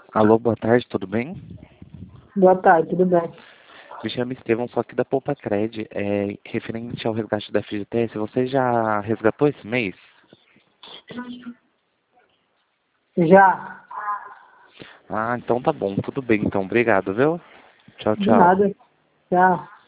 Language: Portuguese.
Alô, boa tarde, tudo bem? Boa tarde, tudo bem? Me chamo Estevão, só que da Poupa-Cred, referente ao resgate da FGTS, você já resgatou esse mês? Já. Ah, então tá bom, tudo bem, então, obrigado, viu? Tchau, De tchau. nada. Tchau.